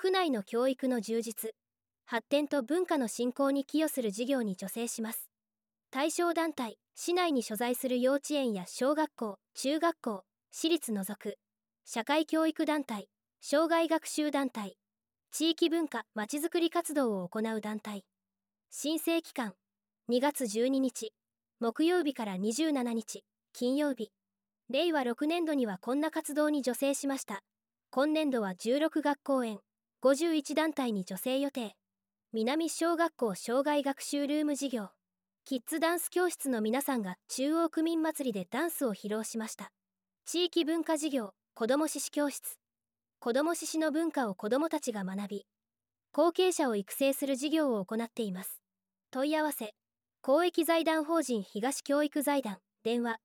国内の教育の充実、発展と文化の振興に寄与する事業に助成します。対象団体、市内に所在する幼稚園や小学校、中学校、私立除く、社会教育団体、障害学習団体、地域文化・まちづくり活動を行う団体。申請期間、2月12日、木曜日から27日、金曜日。令和6年度にはこんな活動に助成しました。今年度は16学校園、51団体に助成予定。南小学校障害学習ルーム事業。キッズダンス教室の皆さんが中央区民祭りでダンスを披露しました。地域文化事業、子ども獅子教室。子ども獅子の文化を子どもたちが学び、後継者を育成する事業を行っています。問い合わせ、公益財団法人東教育財団、電話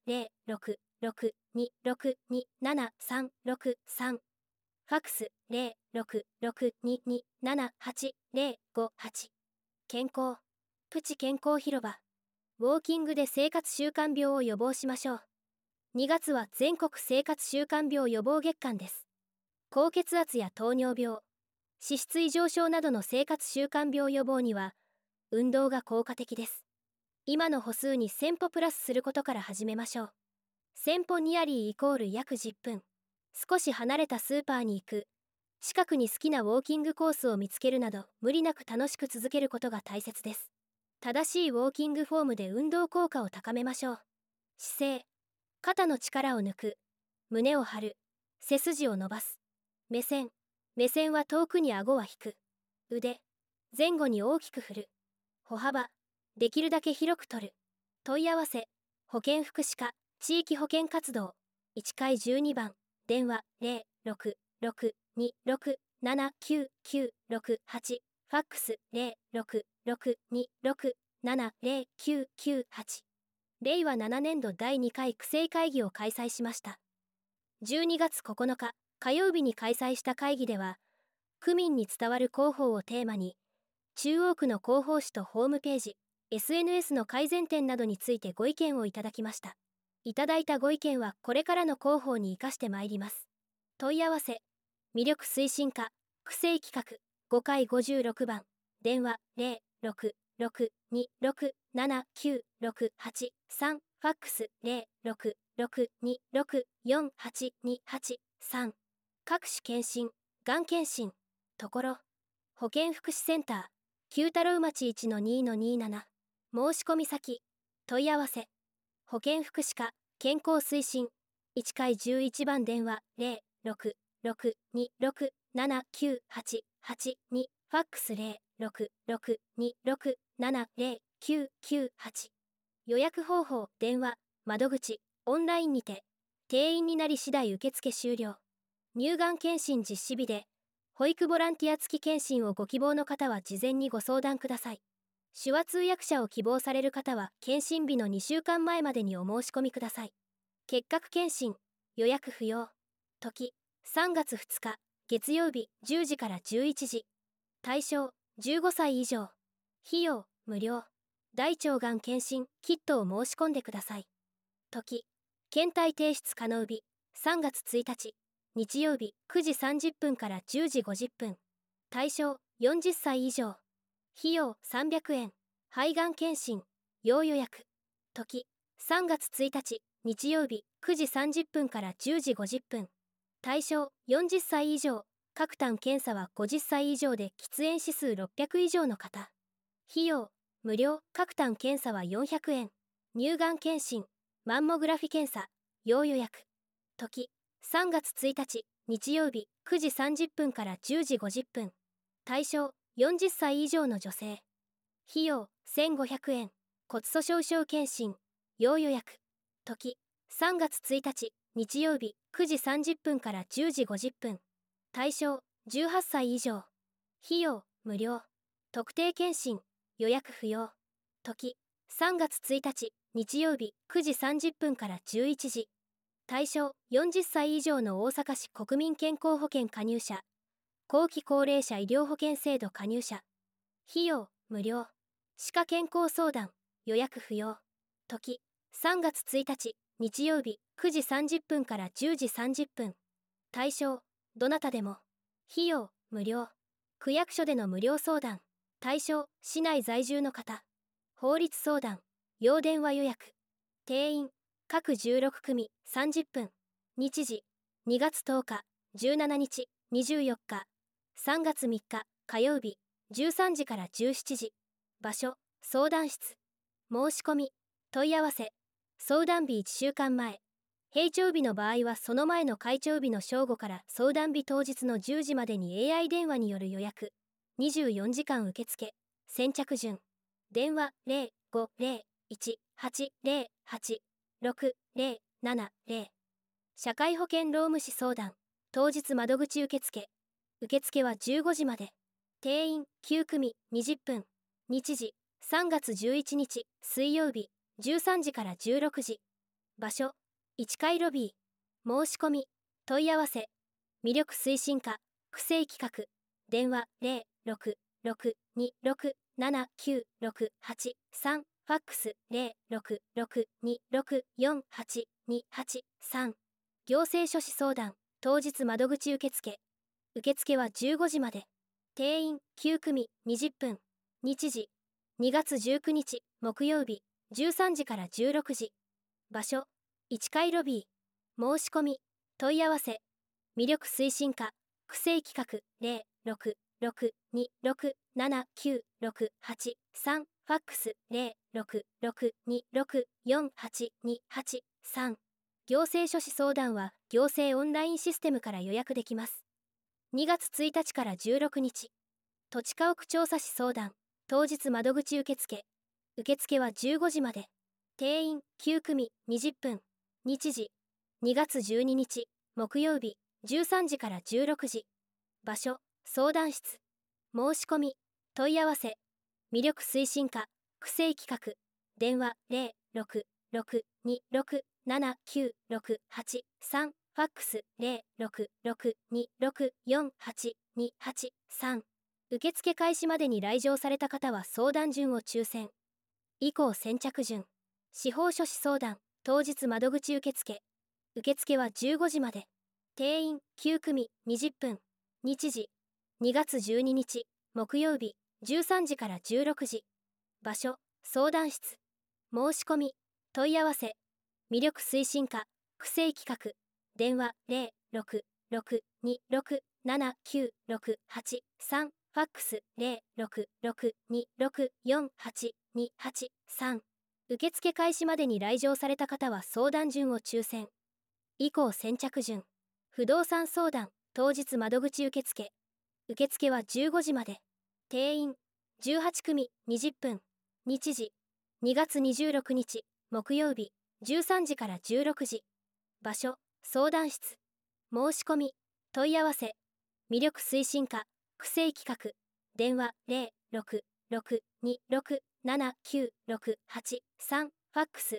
066-262-7363、ファックス066-227-8058。健康、プチ健康広場。ウォーキングで生活習慣病を予防しましょう。2月は全国生活習慣病予防月間です。高血圧や糖尿病、脂質異常症などの生活習慣病予防には、運動が効果的です。今の歩数に1000歩プラスすることから始めましょう。1000歩ニアリーイコール約10分。少し離れたスーパーに行く。近くに好きなウォーキングコースを見つけるなど、無理なく楽しく続けることが大切です。正しいウォーキングフォームで運動効果を高めましょう。姿勢、肩の力を抜く。胸を張る。背筋を伸ばす。目線は遠くに顎は引く。腕、前後に大きく振る。歩幅、できるだけ広く取る。問い合わせ、保健福祉課、地域保健活動、1階12番、電話066-267-9968、ファックス066-267-0998。令和7年度第2回区政会議を開催しました。12月9日、火曜日に開催した会議では、区民に伝わる広報をテーマに、中央区の広報誌とホームページ、SNS の改善点などについてご意見をいただきました。いただいたご意見はこれからの広報に生かしてまいります。問い合わせ、魅力推進課、区政企画、5階56番、電話066-267-9683、ファックス066-264-828-3。各種検診、がん検診、ところ、保健福祉センター、九太郎町 1-2-27。申し込み先、問い合わせ、保健福祉課、健康推進、1階11番電話066-267-9882、ファックス066-267-0998。予約方法、電話、窓口、オンラインにて、定員になり次第受付終了。乳がん検診実施日で、保育ボランティア付き検診をご希望の方は事前にご相談ください。手話通訳者を希望される方は検診日の2週間前までにお申し込みください。結核検診、予約不要。時、3月2日、月曜日10時から11時。対象、15歳以上。費用、無料。大腸がん検診、キットを申し込んでください。時、検体提出可能日、3月1日、日曜日9時30分から10時50分。対象、40歳以上。費用、300円。肺がん検診、要予約。時、3月1日、日曜日9時30分から10時50分。対象、40歳以上。各単検査は50歳以上で喫煙指数600以上の方。費用、無料。各単検査は400円。乳がん検診、マンモグラフィ検査、要予約。時、3月1日、日曜日9時30分から10時50分。対象、40歳以上の女性。費用、1500円。骨粗鬆症検診、要予約。時、3月1日、日曜日9時30分から10時50分。対象、18歳以上。費用、無料。特定検診、予約不要。時、3月1日、日曜日9時30分から11時。対象、40歳以上の大阪市国民健康保険加入者。後期高齢者医療保険制度加入者。費用、無料。歯科健康相談、予約不要。時、3月1日、日曜日9時30分から10時30分。対象、どなたでも。費用、無料。 区役所での無料相談。対象、市内在住の方。法律相談。要電話予約。定員、各16組30分。日時、2月10日、17日、24日。3月3日、火曜日、13時から17時。場所、相談室。申し込み、問い合わせ。相談日1週間前。閉庁日の場合はその前の開庁日の正午から相談日当日の10時までに AI 電話による予約。24時間受付。先着順。電話0501808670。社会保険労務士相談。当日窓口受付。受付は15時まで。定員9組20分。日時、3月11日水曜日、13時から16時。場所、1階ロビー。申し込み、問い合わせ。魅力推進課、区政企画。電話0662679683。ファックス0662648283。行政書士相談。当日窓口受付。受付は15時まで。定員9組20分。日時、2月19日木曜日、13時から16時。場所、1階ロビー。申し込み、問い合わせ。魅力推進課、区政企画0662679683。ファックス0662648283。行政書士相談は行政オンラインシステムから予約できます。2月1日から16日。土地家屋調査士相談。当日窓口受付。受付は15時まで。定員9組20分。日時、2月12日木曜日、13時から16時。場所、相談室。申し込み、問い合わせ。魅力推進課、区政企画。電話0662679683。ファックス0662648283。受付開始までに来場された方は相談順を抽選。以降先着順。司法書士相談。当日窓口受付。受付は15時まで。定員9組20分。日時、2月12日木曜日、13時から16時。場所、相談室。申し込み、問い合わせ。魅力推進課、区政企画。電話0662679683。ファックス0662648283。受付開始までに来場された方は相談順を抽選。以降先着順。不動産相談。当日窓口受付。受付は15時まで。定員18組20分。日時、2月26日木曜日、13時から16時。場所、相談室。申し込み、問い合わせ。魅力推進課、区政企画。電話0662679683。ファックス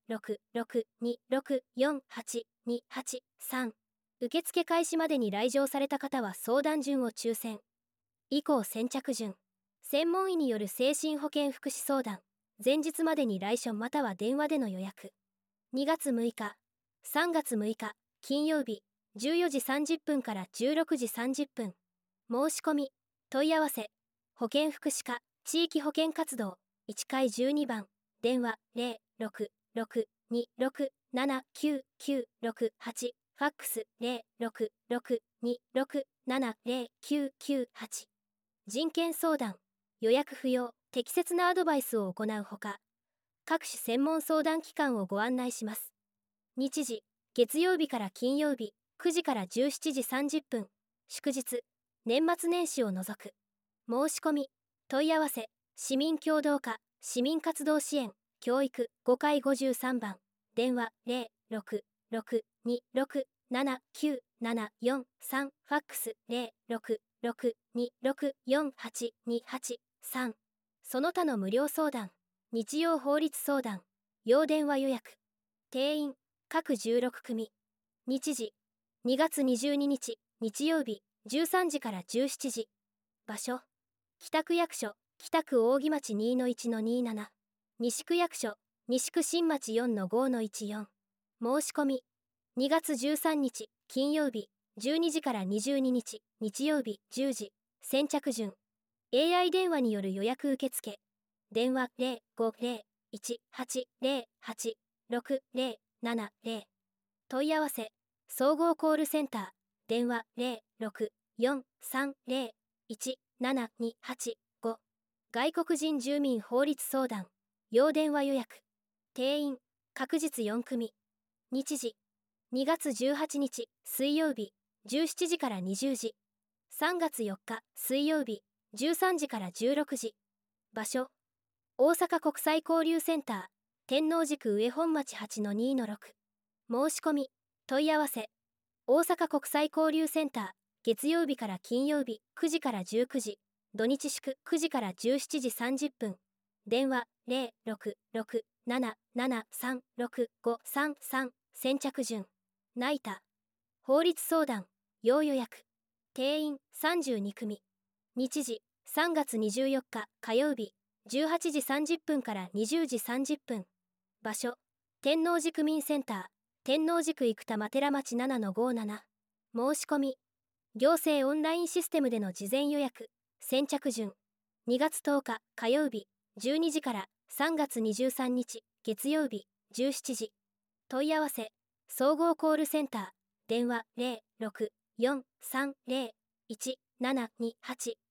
0662648283。受付開始までに来場された方は相談順を抽選。以降先着順。専門医による精神保健福祉相談。前日までに来所または電話での予約。2月6日、3月6日、金曜日、14時30分から16時30分。申し込み、問い合わせ。保健福祉課、地域保健活動、1階12番。電話0662679968。ファックス0662670998。人権相談。予約不要、適切なアドバイスを行うほか、各種専門相談機関をご案内します。日時、月曜日から金曜日、9時から17時30分。祝日、年末年始を除く。申し込み、問い合わせ。市民協働課、市民活動支援、教育、5階53番。電話0662679743。ファックス0662648283。その他の無料相談。日曜法律相談。要電話予約。定員、各16組。日時、2月22日日曜日、13時から17時。場所、北区役所、北区扇町 2-1-27。西区役所、西区新町 4-5-14。申し込み、2月13日金曜日、12時から22日日曜日10時。 先着順 AI 電話による予約受付電話050-1808-6070問い合わせ総合コールセンター電話064301728外国人住民法律相談要電話予約定員確実4組日時2月18日水曜日17時から20時3月4日水曜日13時から16時場所大阪国際交流センター天王寺区上本町 8-2-6 申し込み問い合わせ大阪国際交流センター月曜日から金曜日9時から19時土日祝9時から17時30分電話06677365333先着順ナイタ法律相談要予約定員32組日時3月24日火曜日18時30分から20時30分場所天王寺区民センター天王寺区生田マテラ町 7-57 申し込み行政オンラインシステムでの事前予約先着順2月10日火曜日12時から3月23日月曜日17時問い合わせ総合コールセンター電話064301728